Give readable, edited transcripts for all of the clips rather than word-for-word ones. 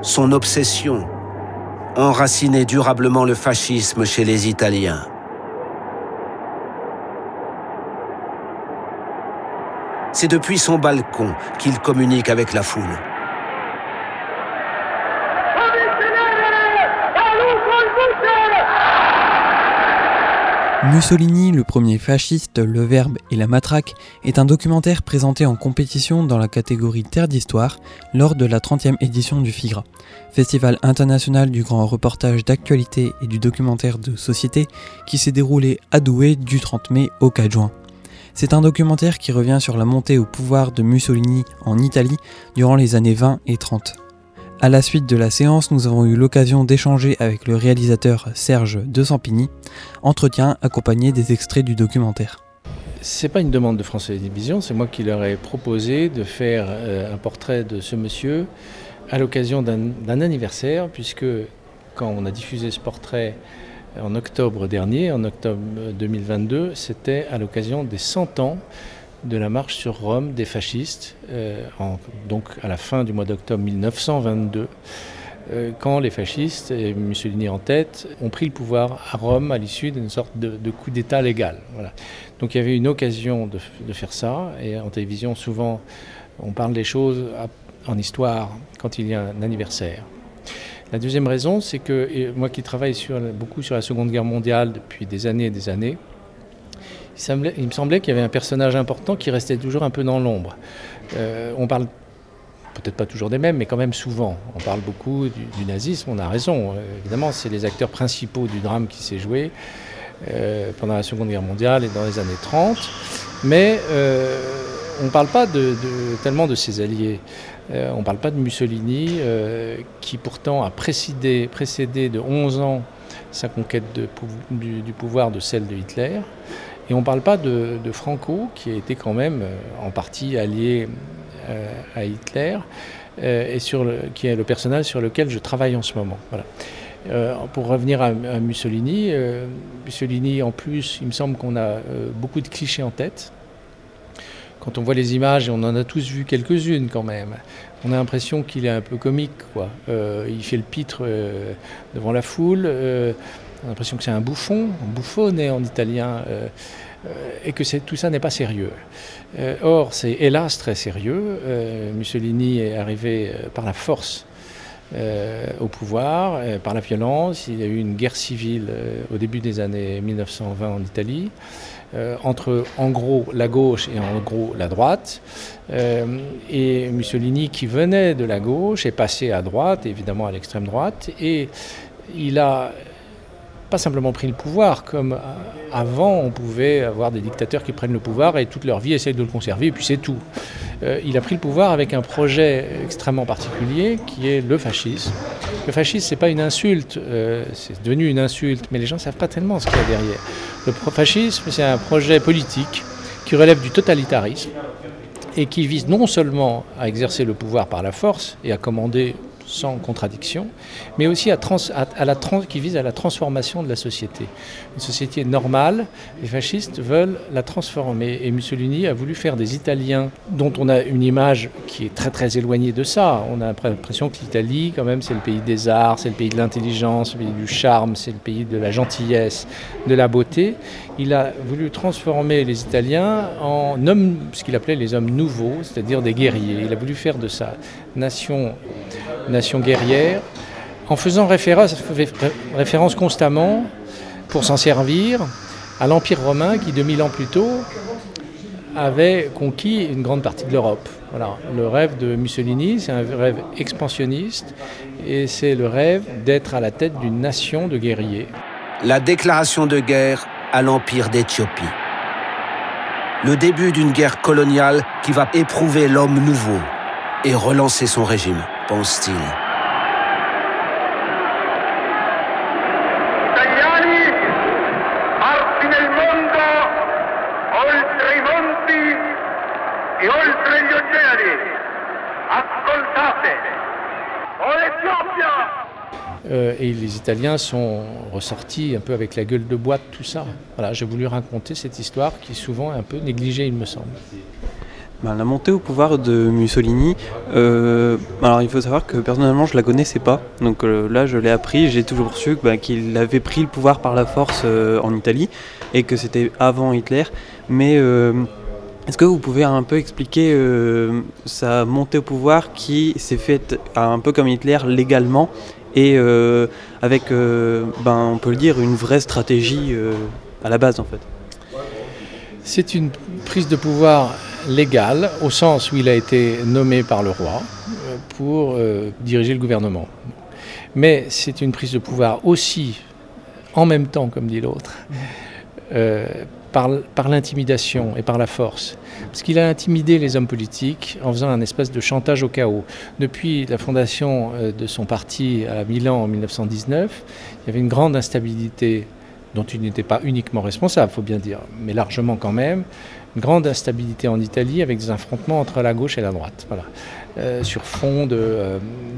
son obsession, enraciner durablement le fascisme chez les Italiens. C'est depuis son balcon qu'il communique avec la foule. Mussolini, le premier fasciste, le verbe et la matraque est un documentaire présenté en compétition dans la catégorie Terre d'Histoire lors de la 30e édition du FIGRA, Festival international du grand reportage d'actualité et du documentaire de société qui s'est déroulé à Douai du 30 mai au 4 juin. C'est un documentaire qui revient sur la montée au pouvoir de Mussolini en Italie durant les années 20 et 30. À la suite de la séance, nous avons eu l'occasion d'échanger avec le réalisateur Serge de Sampigny, entretien accompagné des extraits du documentaire. C'est pas une demande de France Télévisions, c'est moi qui leur ai proposé de faire un portrait de ce monsieur à l'occasion d'un anniversaire, puisque quand on a diffusé ce portrait en octobre dernier, en octobre 2022, c'était à l'occasion des 100 ans de la marche sur Rome des fascistes, donc à la fin du mois d'octobre 1922, quand les fascistes, et Mussolini en tête, ont pris le pouvoir à Rome à l'issue d'une sorte de coup d'État légal. Voilà. Donc il y avait une occasion de faire ça, et en télévision, souvent, on parle des choses en histoire quand il y a un anniversaire. La deuxième raison, c'est que moi qui travaille beaucoup sur la Seconde Guerre mondiale depuis des années et des années, il me semblait qu'il y avait un personnage important qui restait toujours un peu dans l'ombre. On parle peut-être pas toujours des mêmes, mais quand même souvent. On parle beaucoup du nazisme, on a raison. Évidemment, c'est les acteurs principaux du drame qui s'est joué pendant la Seconde Guerre mondiale et dans les années 30. Mais on ne parle pas tellement de ses alliés. On ne parle pas de Mussolini, qui pourtant a précédé de 11 ans sa conquête du pouvoir de celle de Hitler. Et on ne parle pas de Franco, qui a été quand même en partie allié à Hitler, et qui est le personnage sur lequel je travaille en ce moment. Voilà. Pour revenir à Mussolini, Mussolini en plus, il me semble qu'on a beaucoup de clichés en tête. Quand on voit les images, et on en a tous vu quelques-unes quand même, on a l'impression qu'il est un peu comique, quoi. Il fait le pitre devant la foule, on a l'impression que c'est un bouffone en italien, et que tout ça n'est pas sérieux. Or, c'est hélas très sérieux. Mussolini est arrivé par la force au pouvoir, par la violence. Il y a eu une guerre civile au début des années 1920 en Italie, entre en gros la gauche et en gros la droite. Et Mussolini, qui venait de la gauche, est passé à droite, évidemment à l'extrême droite, et il a pas simplement pris le pouvoir, comme avant on pouvait avoir des dictateurs qui prennent le pouvoir et toute leur vie essayent de le conserver et puis c'est tout. Il a pris le pouvoir avec un projet extrêmement particulier qui est le fascisme. Le fascisme, c'est pas une insulte, c'est devenu une insulte, mais les gens ne savent pas tellement ce qu'il y a derrière. Le fascisme, c'est un projet politique qui relève du totalitarisme et qui vise non seulement à exercer le pouvoir par la force et à commander sans contradiction, mais aussi qui vise à la transformation de la société. Une société normale, les fascistes veulent la transformer. Et Mussolini a voulu faire des Italiens, dont on a une image qui est très très éloignée de ça. On a l'impression que l'Italie, quand même, c'est le pays des arts, c'est le pays de l'intelligence, le pays du charme, c'est le pays de la gentillesse, de la beauté. Il a voulu transformer les Italiens en hommes, ce qu'il appelait les hommes nouveaux, c'est-à-dire des guerriers. Il a voulu faire de sa nation guerrière, en faisant référence constamment, pour s'en servir, à l'Empire romain qui, 2000 ans plus tôt, avait conquis une grande partie de l'Europe. Voilà. Le rêve de Mussolini, c'est un rêve expansionniste, et c'est le rêve d'être à la tête d'une nation de guerriers. La déclaration de guerre à l'Empire d'Éthiopie. Le début d'une guerre coloniale qui va éprouver l'homme nouveau et relancer son régime, pense-t-il. Et les Italiens sont ressortis un peu avec la gueule de bois de tout ça. Voilà, j'ai voulu raconter cette histoire qui est souvent un peu négligée, il me semble. La montée au pouvoir de Mussolini, alors il faut savoir que personnellement je la connaissais pas, donc là je l'ai appris, j'ai toujours su qu'il avait pris le pouvoir par la force en Italie et que c'était avant Hitler, mais est-ce que vous pouvez un peu expliquer sa montée au pouvoir qui s'est faite un peu comme Hitler légalement et avec, on peut le dire, une vraie stratégie à la base en fait? C'est une prise de pouvoir légale, au sens où il a été nommé par le roi pour diriger le gouvernement. Mais c'est une prise de pouvoir aussi, en même temps, comme dit l'autre, par l'intimidation et par la force. Parce qu'il a intimidé les hommes politiques en faisant un espèce de chantage au chaos. Depuis la fondation de son parti à Milan en 1919, il y avait une grande instabilité dont il n'était pas uniquement responsable, il faut bien dire, mais largement quand même, une grande instabilité en Italie avec des affrontements entre la gauche et la droite, sur fond de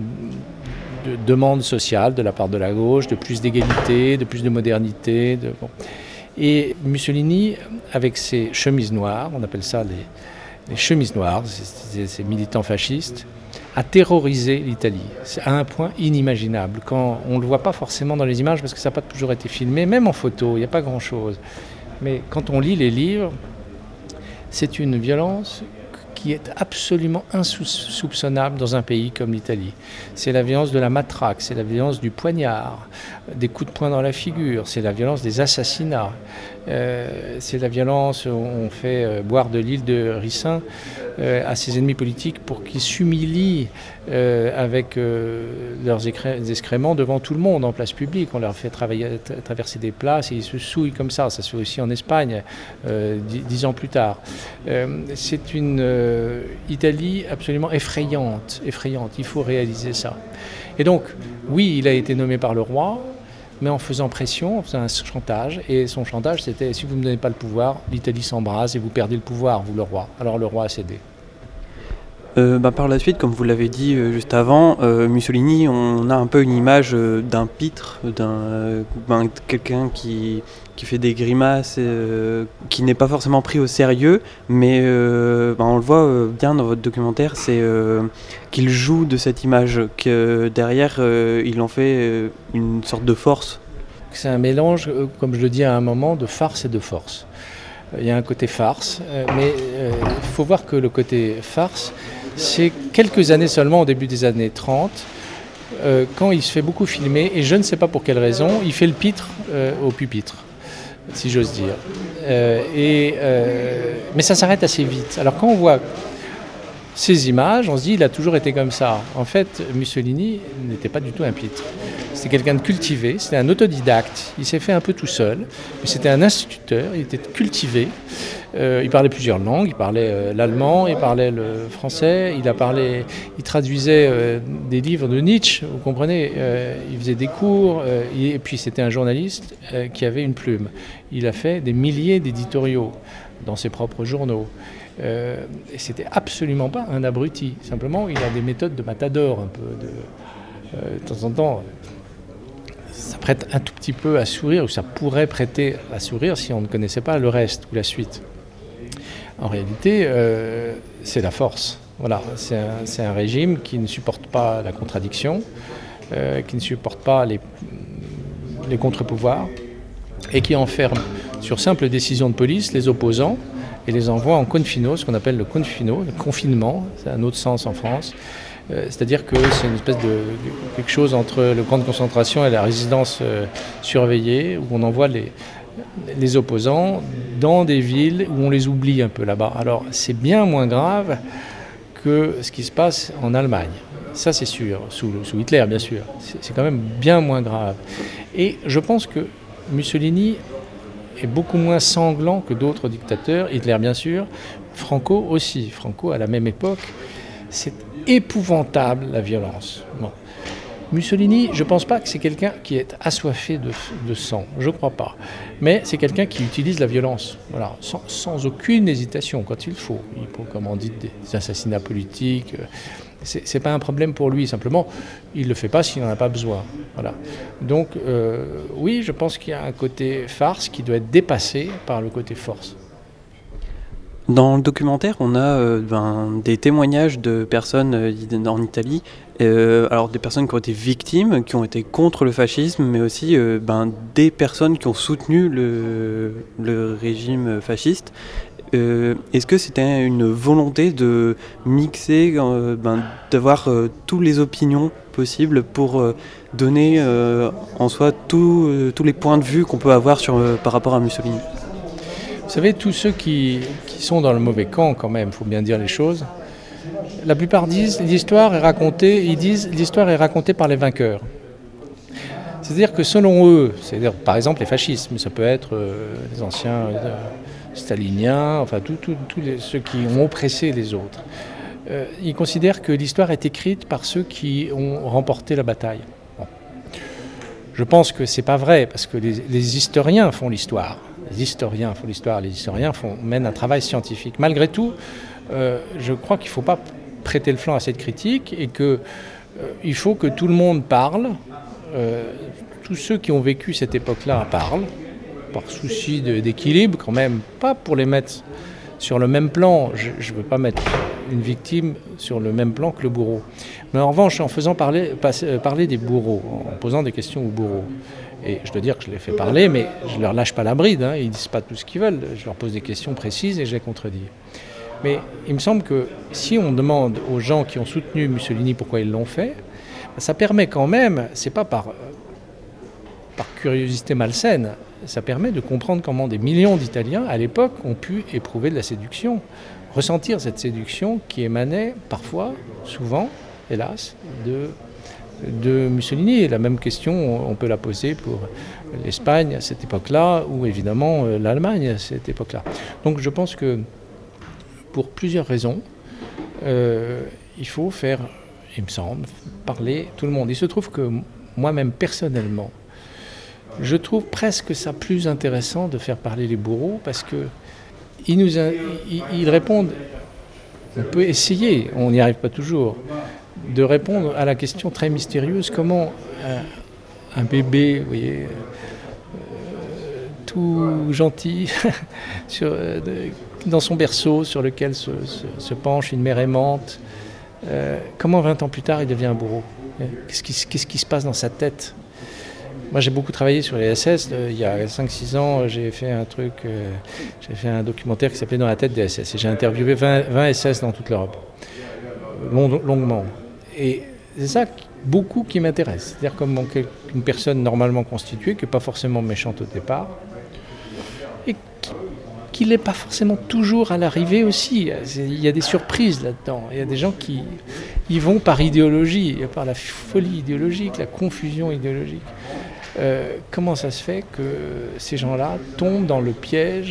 demandes sociales de la part de la gauche, de plus d'égalité, de plus de modernité. Et Mussolini, avec ses chemises noires, on appelle ça les chemises noires, ces militants fascistes, a terrorisé l'Italie. C'est à un point inimaginable. Quand on ne le voit pas forcément dans les images, parce que ça n'a pas toujours été filmé, même en photo, il n'y a pas grand-chose. Mais quand on lit les livres, c'est une violence qui est absolument insoupçonnable dans un pays comme l'Italie. C'est la violence de la matraque, c'est la violence du poignard, des coups de poing dans la figure, c'est la violence des assassinats, c'est la violence où on fait boire de l'huile de ricin à ses ennemis politiques pour qu'ils s'humilient avec leurs excréments devant tout le monde en place publique. On leur fait traverser des places et ils se souillent comme ça. Ça se fait aussi en Espagne 10 ans plus tard. C'est une Italie absolument effrayante. Il faut réaliser ça. Et donc, oui, il a été nommé par le roi, mais en faisant pression, en faisant un chantage. Et son chantage, c'était: si vous ne me donnez pas le pouvoir, l'Italie s'embrase et vous perdez le pouvoir, vous, le roi. Alors le roi a cédé. Par la suite, comme vous l'avez dit juste avant, Mussolini, on a un peu une image d'un pitre, quelqu'un qui fait des grimaces, qui n'est pas forcément pris au sérieux, mais on le voit bien dans votre documentaire, c'est qu'il joue de cette image, que derrière il en fait une sorte de force. C'est un mélange, comme je le dis à un moment, de farce et de force. Il y a un côté farce, mais il faut voir que le côté farce, c'est quelques années seulement, au début des années 30, quand il se fait beaucoup filmer, et je ne sais pas pour quelle raison, il fait le pitre au pupitre, si j'ose dire. Mais ça s'arrête assez vite. Alors quand on voit ces images, on se dit il a toujours été comme ça. En fait, Mussolini n'était pas du tout un pitre. C'était quelqu'un de cultivé, c'était un autodidacte. Il s'est fait un peu tout seul, mais c'était un instituteur, il était cultivé. Il parlait plusieurs langues, il parlait l'allemand, il parlait le français, il traduisait des livres de Nietzsche, vous comprenez, il faisait des cours, et puis c'était un journaliste qui avait une plume. Il a fait des milliers d'éditoriaux dans ses propres journaux. Et c'était absolument pas un abruti, simplement il a des méthodes de matador un peu, de temps en temps ça prête un tout petit peu à sourire, ou ça pourrait prêter à sourire si on ne connaissait pas le reste ou la suite. En réalité, c'est la force. Voilà, c'est un régime qui ne supporte pas la contradiction, qui ne supporte pas les contre-pouvoirs, et qui enferme sur simple décision de police les opposants et les envoie en confino, ce qu'on appelle le confino, le confinement, c'est un autre sens en France. C'est-à-dire que c'est une espèce de quelque chose entre le camp de concentration et la résidence surveillée, où on envoie les opposants dans des villes où on les oublie un peu là-bas. Alors c'est bien moins grave que ce qui se passe en Allemagne. Ça c'est sûr, sous Hitler bien sûr. C'est quand même bien moins grave. Et je pense que Mussolini est beaucoup moins sanglant que d'autres dictateurs, Hitler bien sûr, Franco aussi. Franco à la même époque, c'est épouvantable la violence. Bon. Mussolini, je ne pense pas que c'est quelqu'un qui est assoiffé de sang, je ne crois pas. Mais c'est quelqu'un qui utilise la violence, voilà, sans aucune hésitation quand il faut. Il faut, comme on dit, des assassinats politiques. C'est pas un problème pour lui, simplement, il ne le fait pas s'il n'en a pas besoin. Voilà. Donc, oui, je pense qu'il y a un côté farce qui doit être dépassé par le côté force. Dans le documentaire, on a des témoignages de personnes en Italie, alors des personnes qui ont été victimes, qui ont été contre le fascisme, mais aussi des personnes qui ont soutenu le régime fasciste. Est-ce que c'était une volonté de mixer, d'avoir toutes les opinions possibles pour donner en soi tous les points de vue qu'on peut avoir par rapport à Mussolini? Vous savez, tous ceux qui sont dans le mauvais camp, quand même, il faut bien dire les choses, la plupart disent l'histoire est racontée par les vainqueurs. C'est-à-dire que selon eux, c'est-à-dire par exemple les fascistes, mais ça peut être les anciens staliniens, enfin tous ceux qui ont oppressé les autres, ils considèrent que l'histoire est écrite par ceux qui ont remporté la bataille. Bon. Je pense que c'est pas vrai, parce que les historiens font l'histoire. Les historiens mènent un travail scientifique. Malgré tout, je crois qu'il ne faut pas prêter le flanc à cette critique et qu'il faut que tout le monde parle. Tous ceux qui ont vécu cette époque-là parlent, par souci d'équilibre quand même, pas pour les mettre sur le même plan. Je ne veux pas mettre une victime sur le même plan que le bourreau. Mais en revanche, en faisant parler des bourreaux, en posant des questions aux bourreaux, et je dois dire que je les fais parler, mais je ne leur lâche pas la bride, ils ne disent pas tout ce qu'ils veulent, je leur pose des questions précises et je les contredis. Mais il me semble que si on demande aux gens qui ont soutenu Mussolini pourquoi ils l'ont fait, ça permet quand même, c'est pas par curiosité malsaine, ça permet de comprendre comment des millions d'Italiens à l'époque ont pu éprouver de la séduction, ressentir cette séduction qui émanait parfois, souvent, hélas, de Mussolini. Et la même question, on peut la poser pour l'Espagne à cette époque-là, ou évidemment l'Allemagne à cette époque-là. Donc je pense que pour plusieurs raisons, il faut faire, il me semble, parler tout le monde. Il se trouve que moi-même, personnellement, je trouve presque ça plus intéressant de faire parler les bourreaux, parce qu'ils répondent, on peut essayer, on n'y arrive pas toujours, de répondre à la question très mystérieuse, comment un bébé, vous voyez, tout gentil, dans son berceau sur lequel se penche une mère aimante, comment 20 ans plus tard il devient un bourreau? Qu'est-ce qui se passe dans sa tête? Moi j'ai beaucoup travaillé sur les SS, il y a 5-6 ans j'ai fait un documentaire qui s'appelait Dans la tête des SS, et j'ai interviewé 20 SS dans toute l'Europe, longuement. Et c'est ça beaucoup qui m'intéresse, c'est-à-dire comment une personne normalement constituée, qui n'est pas forcément méchante au départ, et qui n'est pas forcément toujours à l'arrivée aussi. Il y a des surprises là-dedans, il y a des gens qui y vont par idéologie, par la folie idéologique, la confusion idéologique. Comment ça se fait que ces gens-là tombent dans le piège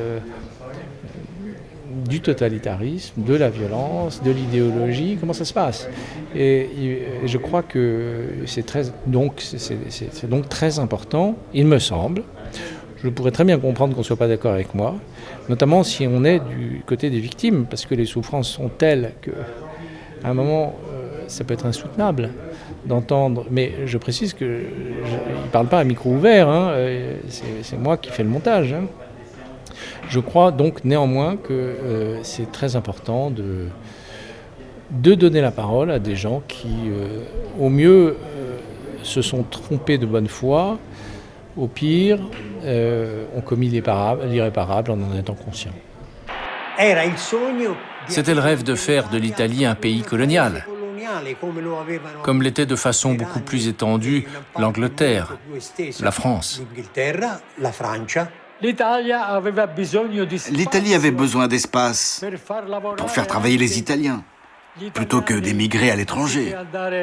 du totalitarisme, de la violence, de l'idéologie? Comment ça se passe? Et je crois que c'est donc très important, il me semble. Je pourrais très bien comprendre qu'on ne soit pas d'accord avec moi, notamment si on est du côté des victimes, parce que les souffrances sont telles qu'à un moment, ça peut être insoutenable d'entendre. Mais je précise que il ne parle pas à micro ouvert, c'est moi qui fais le montage. Je crois donc néanmoins que c'est très important de donner la parole à des gens qui, au mieux, se sont trompés de bonne foi, au pire, ont commis l'irréparable en étant conscients. C'était le rêve de faire de l'Italie un pays colonial, comme l'était de façon beaucoup plus étendue l'Angleterre, la France. L'Italie avait besoin d'espace pour faire travailler les Italiens, plutôt que d'émigrer à l'étranger.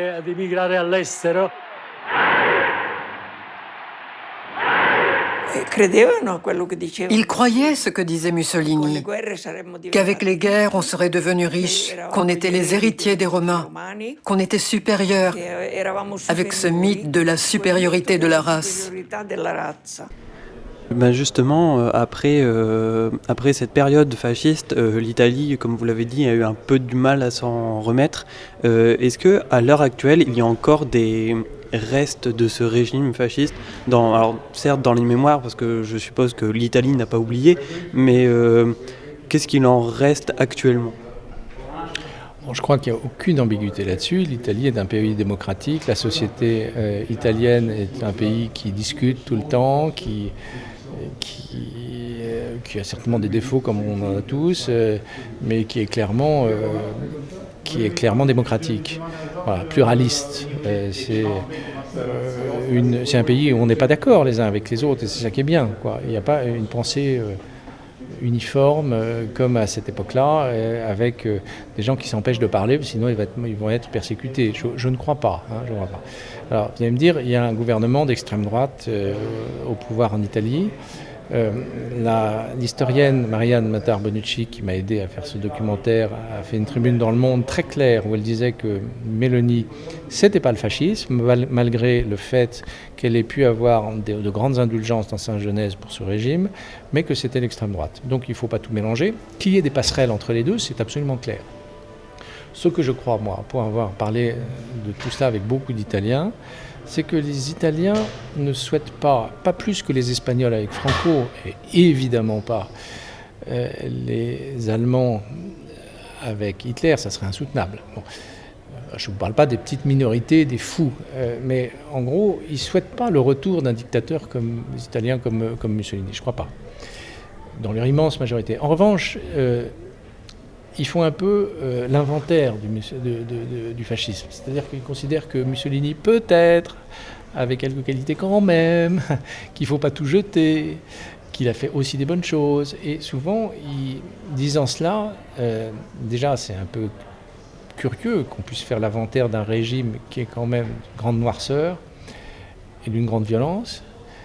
Ils croyaient ce que disait Mussolini, qu'avec les guerres, on serait devenu riche, qu'on était les héritiers des Romains, qu'on était supérieurs, avec ce mythe de la supériorité de la race. Justement, après cette période fasciste, l'Italie, comme vous l'avez dit, a eu un peu du mal à s'en remettre. Est-ce qu'à l'heure actuelle, il y a encore des restes de ce régime fasciste, alors certes dans les mémoires, parce que je suppose que l'Italie n'a pas oublié, mais qu'est-ce qu'il en reste actuellement ? Bon, je crois qu'il n'y a aucune ambiguïté là-dessus. L'Italie est un pays démocratique. La société italienne est un pays qui discute tout le temps, qui a certainement des défauts comme on en a tous, mais qui est clairement démocratique, voilà, pluraliste. C'est un pays où on n'est pas d'accord les uns avec les autres, et c'est ça qui est bien, quoi. Il n'y a pas une pensée uniforme comme à cette époque-là, avec des gens qui s'empêchent de parler, sinon ils vont être persécutés. Je ne crois pas. Je ne crois pas. Alors, vous allez me dire, il y a un gouvernement d'extrême droite au pouvoir en Italie. L'historienne Marianne Matar-Bonucci, qui m'a aidé à faire ce documentaire, a fait une tribune dans Le Monde très claire où elle disait que Meloni, c'était pas le fascisme, malgré le fait qu'elle ait pu avoir de grandes indulgences dans sa jeunesse pour ce régime, mais que c'était l'extrême droite. Donc il ne faut pas tout mélanger. Qu'il y ait des passerelles entre les deux, c'est absolument clair. Ce que je crois, moi, pour avoir parlé de tout cela avec beaucoup d'Italiens, c'est que les Italiens ne souhaitent pas plus que les Espagnols avec Franco, et évidemment pas les Allemands avec Hitler, ça serait insoutenable. Bon, je ne vous parle pas des petites minorités, des fous, mais en gros, ils ne souhaitent pas le retour d'un dictateur comme les Italiens, comme Mussolini, je ne crois pas, dans leur immense majorité. En revanche, ils font un peu l'inventaire du fascisme. C'est-à-dire qu'ils considèrent que Mussolini, peut-être, avait quelques qualités quand même, qu'il ne faut pas tout jeter, qu'il a fait aussi des bonnes choses. Et souvent, disant cela, déjà, c'est un peu curieux qu'on puisse faire l'inventaire d'un régime qui est quand même d'une grande noirceur et d'une grande violence.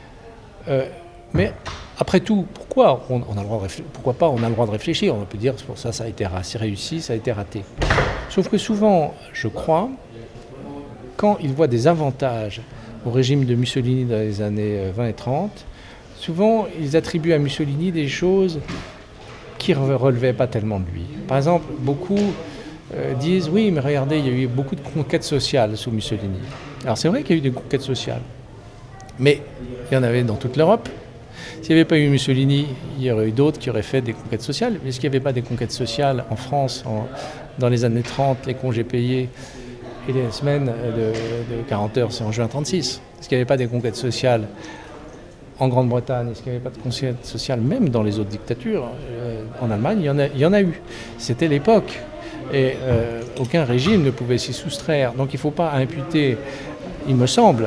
Mais après tout, pourquoi on a le droit de réfléchir? On peut dire pour ça a été assez réussi, ça a été raté. Sauf que souvent, je crois, quand ils voient des avantages au régime de Mussolini dans les années 20 et 30, souvent ils attribuent à Mussolini des choses qui ne relevaient pas tellement de lui. Par exemple, beaucoup disent oui, mais regardez, il y a eu beaucoup de conquêtes sociales sous Mussolini. Alors c'est vrai qu'il y a eu des conquêtes sociales, mais il y en avait dans toute l'Europe. S'il n'y avait pas eu Mussolini, il y aurait eu d'autres qui auraient fait des conquêtes sociales. Mais est-ce qu'il n'y avait pas des conquêtes sociales en France dans les années 30, les congés payés et les semaines de 40 heures, c'est en juin 1936? Est-ce qu'il n'y avait pas des conquêtes sociales en Grande-Bretagne? Est-ce qu'il n'y avait pas de conquêtes sociales même dans les autres dictatures? En Allemagne, il y en a eu. C'était l'époque. Et aucun régime ne pouvait s'y soustraire. Donc il ne faut pas imputer, il me semble,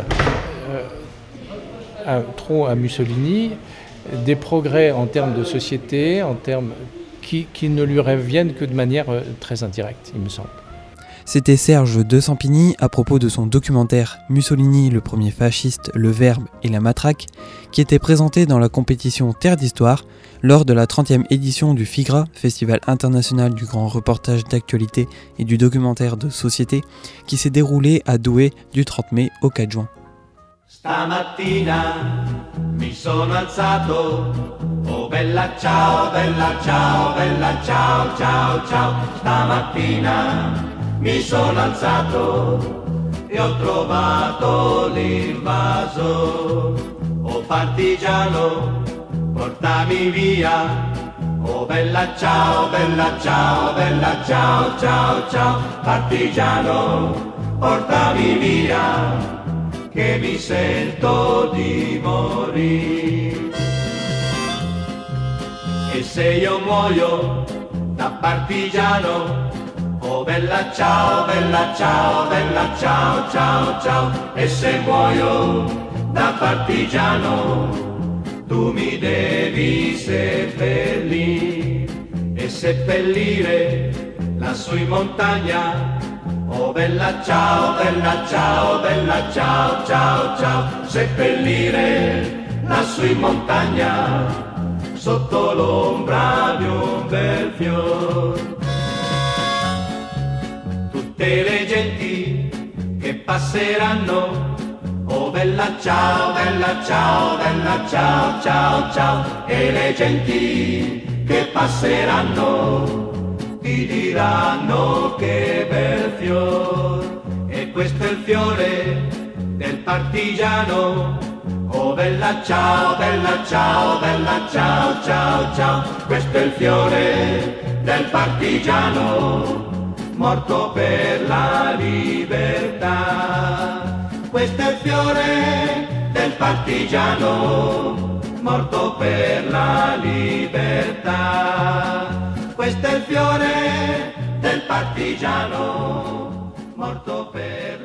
trop à Mussolini des progrès en termes de société, en termes qui ne lui reviennent que de manière très indirecte, il me semble. C'était Serge de Sampigny à propos de son documentaire Mussolini, le premier fasciste, le verbe et la matraque, qui était présenté dans la compétition Terre d'Histoire lors de la 30e édition du FIGRA, Festival international du grand reportage d'actualité et du documentaire de société, qui s'est déroulé à Douai du 30 mai au 4 juin. Stamattina mi sono alzato, oh bella ciao, bella ciao, bella ciao, ciao, ciao. Stamattina mi sono alzato e ho trovato l'invaso. Oh partigiano, portami via, oh bella ciao, bella ciao, bella ciao, ciao, ciao. Partigiano, portami via, che mi sento di morire. E se io muoio da partigiano, oh bella ciao, bella ciao, bella ciao, ciao, ciao. E se muoio da partigiano, tu mi devi seppellire e seppellire lassù in montagna. Oh bella ciao, bella ciao, bella ciao, ciao, ciao. Seppellire lassù in montagna, sotto l'ombra di un bel fior. Tutte le genti che passeranno, oh bella ciao, bella ciao, bella ciao, ciao, ciao. E le genti che passeranno ti diranno che bel fior, e questo è il fiore del partigiano, Oh bella ciao, bella ciao, bella ciao, ciao, ciao. Questo è il fiore del partigiano, morto per la libertà. Questo è il fiore del partigiano, morto per la libertà. Questo è il fiore del partigiano, morto per la libertà.